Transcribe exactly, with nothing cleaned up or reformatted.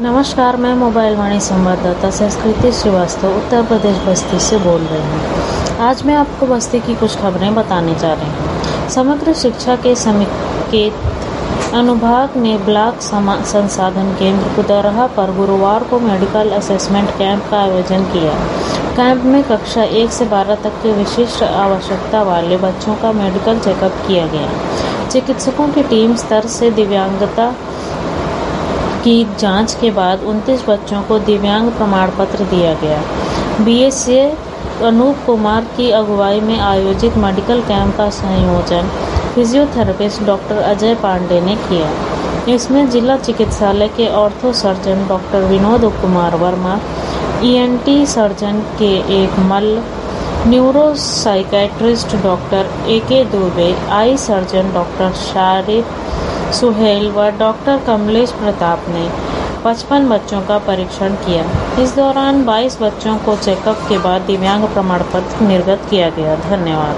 नमस्कार, मैं मोबाइल वाणी संवाददाता संस्कृति श्रीवास्तव उत्तर प्रदेश बस्ती से बोल रही हूँ। आज मैं आपको बस्ती की कुछ खबरें बताने जा रही हूँ। समग्र शिक्षा के समेकित अनुभाग ने ब्लॉक संसाधन केंद्र कुदरहा पर गुरुवार को मेडिकल असेसमेंट कैंप का आयोजन किया। कैंप में कक्षा एक से बारह तक के विशिष्ट आवश्यकता वाले बच्चों का मेडिकल चेकअप किया गया। चिकित्सकों की टीम स्तर से दिव्यांगता की जांच के बाद उनतीस बच्चों को दिव्यांग प्रमाण पत्र दिया गया। बीएसए अनूप कुमार की अगुवाई में आयोजित मेडिकल कैंप का संयोजन फिजियोथेरेपिस्ट डॉक्टर अजय पांडे ने किया। इसमें जिला चिकित्सालय के ortho surgeon doctor Vinod Kumar Verma, ENT surgeon K K Mall, neuro psychiatrist doctor A K Dubey, eye surgeon doctor Sharif Suhail व डॉक्टर कमलेश प्रताप ने पचपन बच्चों का परीक्षण किया। इस दौरान बाईस बच्चों को चेकअप के बाद दिव्यांग प्रमाण पत्र निर्गत किया गया। धन्यवाद।